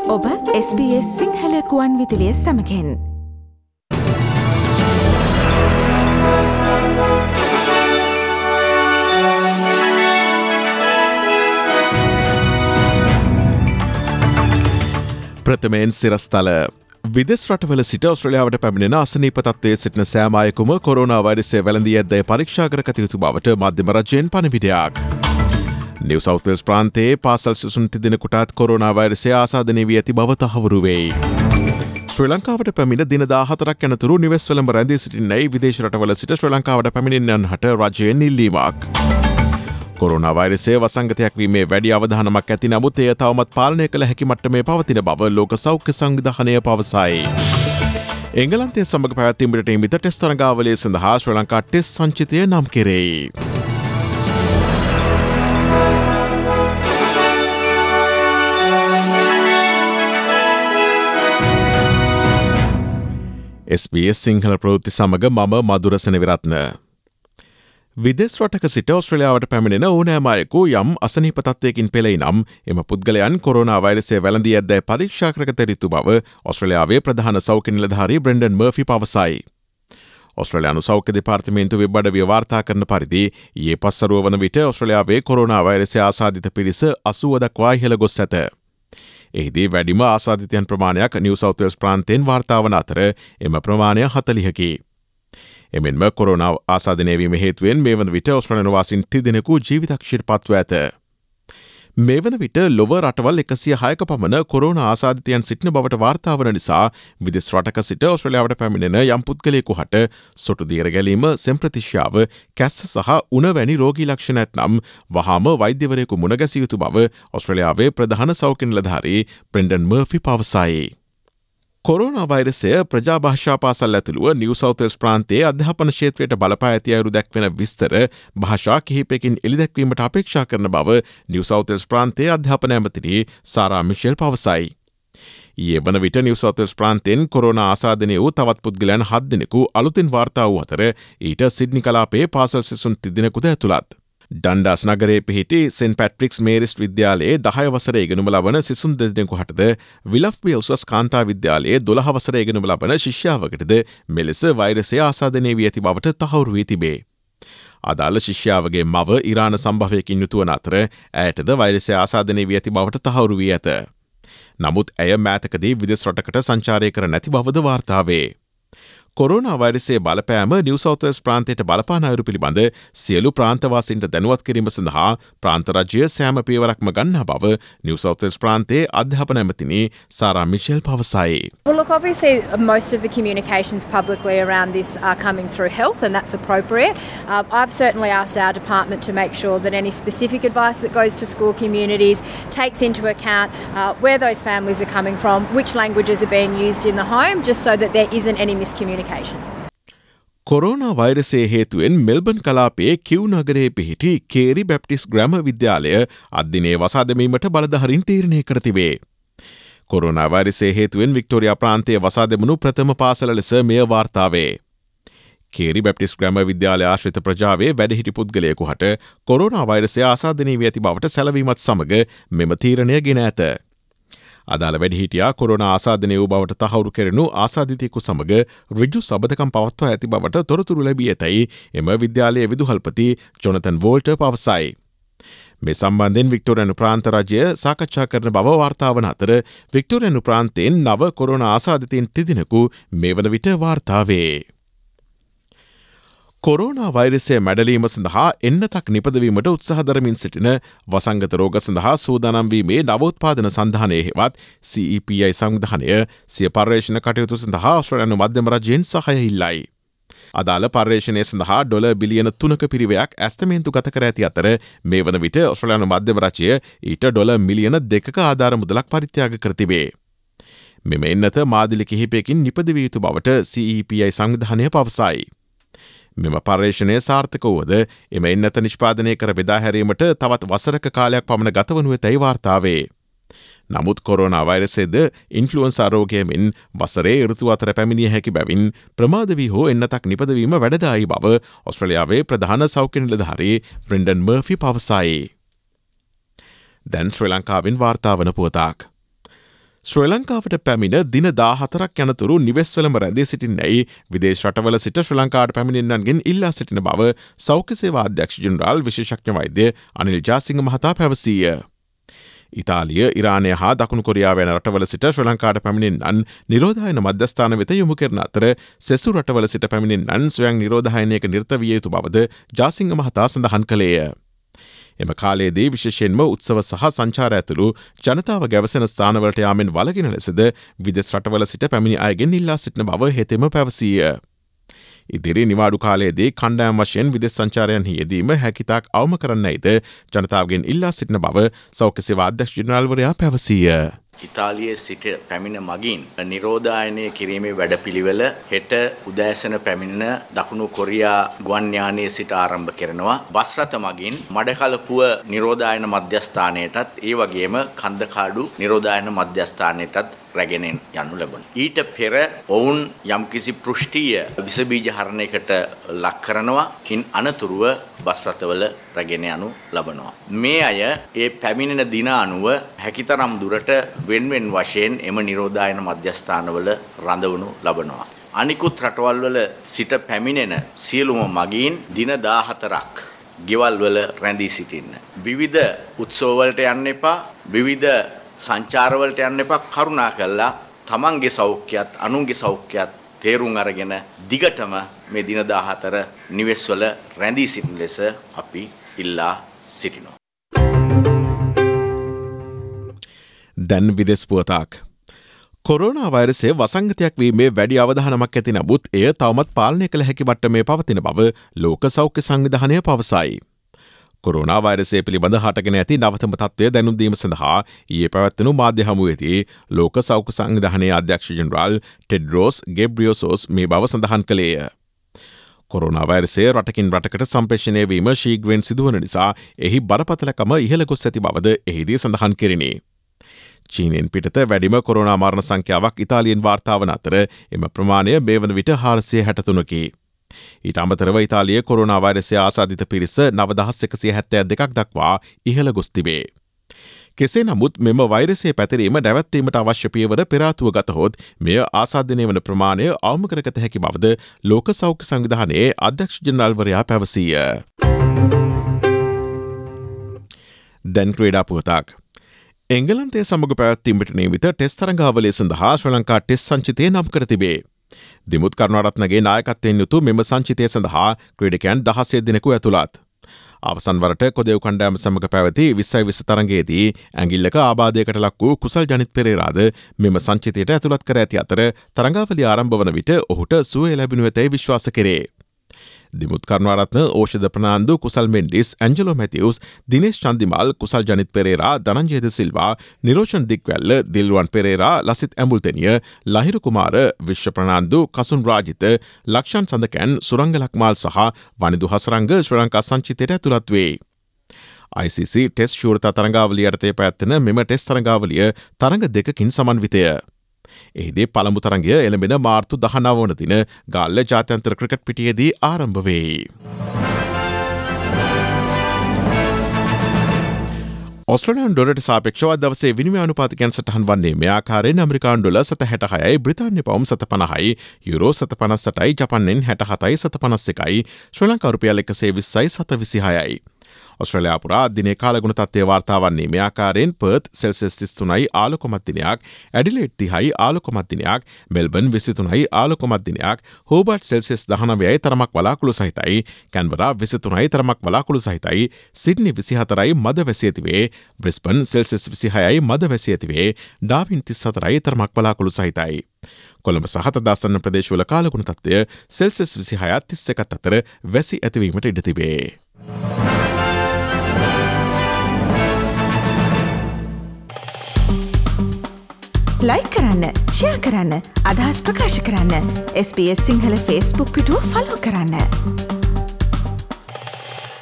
ඔබ SBS සිංහල කුවන් විදුලිය සමගින් ප්‍රථමයෙන් සිරස්තල විදෙස් රටවල සිට ඔස්ට්‍රේලියාවට පැමිණෙන අසනීප තත්ත්වයේ සිටින සෑම අයෙකුම කොරෝනා වෛරසය වැළඳී ඇද්දැයි පරීක්ෂා කර ගත යුතු බවට මධ්‍යම රජයෙන් පණිවිඩයක්. නිව් සවුත් වේල්ස් ප්‍රාන්තයේ පාසල් සිසුන් තිදෙනෙකුටත් කොරෝනා වෛරසය ආසාදනය වී ඇති බව තහවුරු වෙයි. ශ්‍රී ලංකාවට පැමිණ දින 14ක් යනතුරු නිවෙස් වලම රැඳී සිටින්නයි විදේශ රටවල සිට ශ්‍රී ලංකාවට පැමිණෙන්නන්ට රජයෙන් ඉල්ලීමක්. කොරෝනා වෛරසය වසංගතයක් වීමේ වැඩි අවධානමක් ඇති නමුත් එය තවමත් පාලනය කළ හැකි මට්ටමේ පවතින බව ලෝක සෞඛ්‍ය සංවිධානය පවසයි. එංගලන්තය සමග පැවැත්වීමට නියමිත ටෙස්ට් තරඟාවලිය සඳහා ශ්‍රී ලංකා ටෙස්ට් සංචිතය නම් කෙරෙයි. SBS සිංහල ප්‍රවෘත්ති සමග මම මදුරසන විරත්න. විදෙස් රටක සිට ඔස්ට්‍රේලියාවට පැමිණෙන ඕනෑම අයෙකු යම් අසනීප තත්ත්වයකින් පෙළෙයි නම් එම පුද්ගලයන් කොරෝනා වෛරසය වැළඳී ඇද්දැයි පරීක්ෂා කරගත යුතු බව ඔස්ට්‍රේලියාවේ ප්‍රධාන සෞඛ්‍ය නිලධාරී බ්‍රෙන්ඩන් මර්ෆි පවසයි. ඔස්ට්‍රේලියානු සෞඛ්‍ය දෙපාර්තමේන්තුව වෙබ් අඩවිය වාර්තා කරන පරිදි ඊයේ පස්වරුව වන විට ඔස්ට්‍රේලියාවේ කොරෝනා වෛරසය ආසාදිත පිරිස 80 දක්වා ඉහළ ගොස් ඇත. එහිදී වැඩිම ආසාදිතයන් ප්‍රමාණයක් නිව් සවුත් වේල්ස් ප්‍රාන්තයෙන් වාර්තා වන අතර එම ප්‍රමාණය 40කි. එමෙන්ම කොරෝනා ආසාදනය වීම හේතුවෙන් මේ වන විට ඔස්ට්‍රේලියානු වාසීන් 30 දෙනෙකු ජීවිතක්ෂයට පත්ව ඇත. මේ වන විට ලොව රටවල් 106ක පමණ කොරෝනා ආසාදිතයන් සිටින බවට වාර්තා වන නිසා විදෙස් රටක සිට ඔස්ට්‍රේලියාවට පැමිණෙන යම් පුද්ගලයෙකු හට සොටු දියර ගැලීම, සෙම්ප්‍රතිශ්‍යාව, කැස්ස සහ උණ වැනි රෝගී ලක්ෂණ ඇතනම් වහාම වෛද්‍යවරයෙකු මුණ ගැසිය යුතු බව ඔස්ට්‍රේලියාවේ ප්‍රධාන සෞඛ්‍ය නිලධාරී බ්‍රෙන්ඩන් මර්ෆි පවසයි. කොරෝනා වෛරසය ප්‍රජා භාෂා පාසල් ඇතුළුව නිව් සවුත් වේල්ස් ප්‍රාන්තයේ අධ්‍යාපන ක්ෂේත්‍රයට බලපා ඇති අයුරු දැක්වෙන විස්තර භාෂා කිහිපයකින් එළිදැක්වීමට අපේක්ෂා කරන බව නිව් සවුත් වේල්ස් ප්‍රාන්තයේ අධ්‍යාපන ඇමතිනි සාරා මිෂෙල් පවසයි. ඊයේ වන විට නිව් සවුත් වේල්ස් ප්‍රාන්තයෙන් කොරෝනා ආසාදනය වූ තවත් පුද්ගලයන් 7 දෙනෙකු අලුතින් වාර්තා වූ අතර ඊට සිඩ්නි කලාපයේ පාසල් සිසුන් 30 දෙනෙකුද ඇතුළත්. ඩන්ඩාස් නගරයේ පිහිටි සෙන් පැට්‍රික්ස් මේරිස්ට් විද්‍යාලයේ 10 වසරේ ඉගෙනුම ලබන සිසුන් දෙදෙනෙකු හටද විලෆ්බිය උසස් කාන්තා විද්‍යාලයේ 12 වසරේ ඉගෙනුම ලබන ශිෂ්‍යාවකටද මෙලෙස වෛරසය ආසාදනය වී ඇති බවට තහවුරු වී තිබේ. අදාළ ශිෂ්‍යාවගේ මව ඉරාන සම්භවයකින් යුතු වන අතර ඇයටද වෛරසය ආසාදනය වී ඇති බවට තහවුරු වී ඇත. නමුත් ඇය මෑතකදී විදෙස් රටකට සංචාරය කර නැති බවද වාර්තා වේ. කොරෝනා වෛරසයේ බලපෑම නිව් සවුත් වේල්ස් ප්‍රාන්තයට බලපාන අයුරු පිළිබඳ සියලු ප්‍රාන්තවාසීන්ට දැනුවත් කිරීම සඳහා ප්‍රාන්ත රජය සෑම පියවරක්ම ගන්නා බව නිව් සවුත් වේල්ස් ප්‍රාන්තයේ අධ්‍යාපන ඇමතිනි සාරා මිෂෙල් පවසයි. Well, look, obviously, most of the communications publicly around this are coming through health, and that's appropriate. I've certainly asked our department to make sure that any specific advice that goes to school communities takes into account where those families are coming from, which languages are being used in the home, just so that there isn't any miscommunication. Corona වෛරසය හේතුවෙන් Melbourne කලාපයේ කිව් නගරයේ පිහිටි කේරි Baptist ග්‍රාම විද්‍යාලය අද්දිනේ වසා දැමීමට බලධාරීන් තීරණය කර තිබේ. කොරෝනා වෛරසය හේතුවෙන් වික්ටෝරියා ප්‍රාන්තයේ වසා දැමුණු ප්‍රථම පාසල ලෙස මෙය වාර්තා වේ. කේරි බැප්ටිස් ග්‍රාම විද්‍යාලය ආශ්‍රිත ප්‍රජාවේ වැඩහිටි පුද්ගලයෙකු හට කොරෝනා වෛරසය ආසාදනය වී ඇති බවට සැලවීමත් සමග මෙම තීරණය ගෙන ඇත. අදාළ වැඩිහිටියා කොරෝනා ආසාදනය වූ බවට තහවුරු කෙරෙනු ආසාදිතයෙකු සමග ඍජු සබඳකම් පවත්වා ඇති බවට තොරතුරු ලැබී ඇතැයි එම විද්‍යාලයේ විදුහල්පති ජොනතන් වෝල්ටර් පවසයි. මේ සම්බන්ධයෙන් වික්ටෝරියානු ප්‍රාන්ත රජය සාකච්ඡා කරන බව වාර්තා වන අතර වික්ටෝරියානු ප්‍රාන්තයෙන් නව කොරෝනා ආසාදිතයින් 30 දෙනෙකු මේ වන විට වාර්තා වේ. කොරෝනා වෛරසය මැඩලීම සඳහා එන්නතක් නිපදවීමට උත්සාහ දරමින් සිටින වසංගත රෝග සඳහා සූදානම් වීමේ නවෝත්පාදන සංධානයේ හෙවත් CEPI සංවිධානය සිය පර්යේෂණ කටයුතු සඳහා ඔස්ට්‍රේලියානු මධ්‍යම රජයෙන් සහාය ඉල්ලයි. අදාළ පර්යේෂණය සඳහා ඩොලර් බිලියන 3ක පිරිවයක් ඇස්තමේන්තු ගත කර ඇති අතර මේ වන විට ඔස්ට්‍රේලියානු මධ්‍යම රජය ඊට ඩොලර් මිලියන 2ක ආධාර මුදලක් පරිත්‍යාග කර තිබේ. මෙම එන්නත මාදිලි කිහිපයකින් නිපදවිය යුතු බවට CEPI සංවිධානය පවසයි. මෙම පර්යේෂණය සාර්ථක වුවද එම එන්නත නිෂ්පාදනය කර බෙදා හැරීමට තවත් වසරක කාලයක් පමණ ගතවනු ඇතැයි වාර්තා වේ. නමුත් කොරෝනා වෛරසයද ඉන්ෆ්ලුවන්සා රෝගයමින් වසරේ ඍතු අතර පැමිණිය හැකි බැවින් ප්‍රමාද වී හෝ එන්නතක් නිපදවීම වැඩදායී බව ඔස්ට්‍රේලියාවේ ප්‍රධාන සෞඛ්‍ය නිලධාරී බ්‍රෙන්ඩන් මර්ෆි පවසයි. දැන් ශ්‍රී ලංකාවෙන් වාර්තා වන පුවතක්. ශ්‍රී ලංකාවට පැමිණ දින 14ක් යනතුරු නිවෙස්වලම රැඳී සිටින්නයි විදේශ රටවල සිට ශ්‍රී ලංකාවට පැමිණෙන්නන්ගෙන් ඉල්ලා සිටින බව සෞඛ්‍ය සේවා අධ්‍යක්ෂ ජෙනරාල් විශේෂඥ වෛද්‍ය අනිල් ජාසිංහ මහතා පැවසීය. ඉතාලිය, ඉරානය හා දකුණු කොරියාව යන රටවල සිට ශ්‍රී ලංකාවට පැමිණෙන්නන් නිරෝධායන මධ්‍යස්ථාන වෙත යොමු කරන අතර සෙසු රටවල සිට පැමිණෙන්නන් ස්වයං නිරෝධායනයක නිරත විය යුතු බවද ජාසිංහ මහතා සඳහන් කළේය. එම කාලයේදී විශේෂයෙන්ම උත්සව සහ සංචාර ඇතුළු ජනතාව ගැවසෙන ස්ථානවලට යාමෙන් වළකින ලෙසද විදේශ රටවල සිට පැමිණි අයගෙන් ඉල්ලා සිටින බව හෙතෙම පැවසීය. ඉදිරි නිවාඩු කාලයේදී කණ්ඩායම් වශයෙන් විදේශ සංචාරයන්හි යෙදීම හැකිතාක් අවම කරන්නයිද ජනතාවගෙන් ඉල්ලා සිටින බව සෞඛ්‍ය සේවා අධ්‍යක්ෂ ජෙනරාල්වරයා පැවසීය. ඉතාලියේ සිට පැමිණ මගින් නිරෝධායනය කිරීමේ වැඩපිළිවෙල හෙට උදෑසන පැමිණ දකුණු කොරියා ගුවන් යානයේ සිට ආරම්භ කරනවා. බස් රථ මගින් මඩකලපුව නිරෝධායන මධ්‍යස්ථානයටත් ඒ වගේම කන්දකාඩු නිරෝධායන මධ්‍යස්ථානයටත් රැගෙන යනු ලැබුණා. ඊට පෙර ඔවුන් යම්කිසි පෘෂ්ඨීය විස බීජ හරණයකට ලක් කරනවා. ඉන් අනතුරුව බස් රථවල රැගෙන යනු ලබනවා. මේ අය ඒ පැමිණෙන දින අනුව හැකිතරම් දුරට වෙන්වෙන් වශයෙන් එම නිරෝධායන මධ්‍යස්ථානවල රඳවනු ලබනවා. අනිකුත් රටවල් වල සිට පැමිණෙන සියලුම මගීන් දින 14ක් ගෙවල් වල රැඳී සිටින්න. විවිධ උත්සව වලට යන්න එපා. විවිධ සංචාර වලට යන්න එපා. කරුණා කරලා තමන්ගේ සෞඛ්‍යයත් අනුන්ගේ සෞඛ්‍යයත් තේරුම් අරගෙන දිගටම මේ දින 14 නිවෙස් වල රැඳී සිටින ලෙස අපි ඉල්ලා සිටිනවා. දැන් විදෙස් පුවතක්. කොරෝනා වෛරසය වසංගතයක් වීමේ වැඩි අවධානමක් ඇති නමුත් එය තවමත් පාලනය කළ හැකි මට්ටමේ පවතින බව ලෝක සෞඛ්‍ය සංවිධානය පවසයි. කොරෝනා වෛරසය පිළිබඳ හටගෙන ඇති නවතම තත්ත්වය දැනුම් දීම සඳහා ඊයේ පැවැත්වුණු මාධ්‍ය හමුවේදී ලෝක සෞඛ්‍ය සංවිධානයේ අධ්‍යක්ෂ ජෙනරාල් ටෙඩ්රෝස් ගෙබ්‍රියෝසෝස් මේ බව සඳහන් කළේය. කොරෝනා වෛරසය රටකින් රටකට සම්ප්‍රේෂණය වීම ශීඝ්‍රයෙන් සිදුවන නිසා එහි බරපතලකම ඉහළ ගොස් ඇති බවද එහිදී සඳහන් කෙරිණි. චීනෙන් පිටත වැඩිම කොරෝනා මරණ සංඛ්‍යාවක් ඉතාලියෙන් වාර්තා වන අතර එම ප්‍රමාණය මේ වන විට 463කි. ඊට අමතරව ඉතාලිය කොරෝනා වෛරසය ආසාදිත පිරිස 9172ක් දක්වා ඉහළ ගොස් තිබේ. කෙසේ නමුත් මෙම වෛරසය පැතිරීම නැවැත්වීමට අවශ්‍ය පියවර පෙර ආතුව ගතහොත් මෙය ආසාදනය වන ප්‍රමාණය අවම කරගත හැකි බවද ලෝක සෞඛ්‍ය සංවිධානයේ අධ්‍යක්ෂ ජෙනරාල්වරයා පැවසීය. දැන් ක්‍රීඩා පුවතක්. එංගලන්තය සමග පැවැත්වීමට නියමිත ටෙස්ට් තරඟාවලිය සඳහා ශ්‍රී ලංකා ටෙස්ට් සංචිතය නම් කර තිබේ. දිමුත් කරුණාරත්නගේ නායකත්වයෙන් යුතු මෙම සංචිතය සඳහා ක්‍රීඩකයන් 16 දිනකු ඇතුළත්. අවසන් වරට කොදෙව් කණ්ඩායම සමග පැවති 20 තරඟයේදී ඇඟිල්ලක ආබාධයකට ලක් වූ කුසල් ජනිත් පෙරේරාද මෙම සංචිතයට ඇතුළත් කර ඇති අතර තරඟාවලිය ආරම්භ වන විට ඔහුට සුවය ලැබෙනු ඇතැයි විශ්වාස කෙරේ. දිමුත් කරුණාරත්න, ඕෂධ ප්‍රනාන්දු, කුසල් මෙන්ඩිස්, ඇන්ජලෝ මැතිව්ස්, දිනේෂ් චන්දිමල්, කුසල් ජනිත් පෙරේරා, ධනංජය ද සිල්වා, නිරෝෂන් දික්වැල්ල, දිල්වන් පෙරේරා, ලසිත් ඇඹුල්තෙනිය, ලහිරු කුමාර, විශ්ව ප්‍රනාන්දු, කසුන් රාජිත, ලක්ෂන් සඳකැන්, සුරංග ලක්මාල් සහ වනිදු හසරංග ශ්‍රී ලංකා සංචිතයට ඇතුළත් වේ. ICC ටෙස්ට් ශූරතා තරඟාවලිය යටතේ පැවැත්වෙන මෙම ටෙස්ට් තරඟාවලිය තරඟ දෙකකින් සමන්විතය. එහිදී පළමු තරඟය එළඹෙන මාර්තු 19 වන දින ගාල්ල ජාත්‍යන්තර ක්‍රිකට් පිටියේදී ආරම්භ වේ. ඔස්ට්‍රේලියානු ඩොලරට සාපේක්ෂව දවසේ විනිමය අනුපාතිකයන් සටහන් වන්නේ මේ ආකාරයෙන්: ඇමරිකානු ඩොලර් 7.66යි, බ්‍රිතාන්‍ය පවුම් 7.50යි, යුරෝ 7.58යි, ජපන් යෙන් 67යි 7.51යි, ශ්‍රී ලංකා රුපියල් 120යි 7.26යි. ඔස්ට්‍රේලියාව පුරා දිනේ කාලගුණ තත්ත්වය වාර්තා වන්නේ මේ ආකාරයෙන්: පර්ත් සෙල්සියස් 33යි ආලෝකමත් දිනයක්, ඇඩිලේඩ් 30යි ආලෝකමත් දිනයක්, මෙල්බර්න් 23යි ආලෝකමත් දිනයක්, හෝබර්ට් සෙල්සියස් 19යි තරමක් වලාකුළු සහිතයි, කැන්බරා 23යි තරමක් වලාකුළු සහිතයි, සිඩ්නි 24යි මද වැසී ඇතිවේ, බ්‍රිස්බන් සෙල්සියස් 26යි මද වැසී ඇතිවේ, ඩාවින් 34යි තරමක් වලාකුළු සහිතයි. කොළඹ සහ තදාසන්න ප්‍රදේශවල කාලගුණ තත්ත්වය සෙල්සියස් 26ත් 31ත් අතර වැසී ඇතිවීමට ඉඩ තිබේ. ලයික් කරන්න, ෂෙයා කරන්න, අදහස් ප්‍රකාශ කරන්න. SBS සිංහල Facebook පිටුව ෆලෝ කරන්න.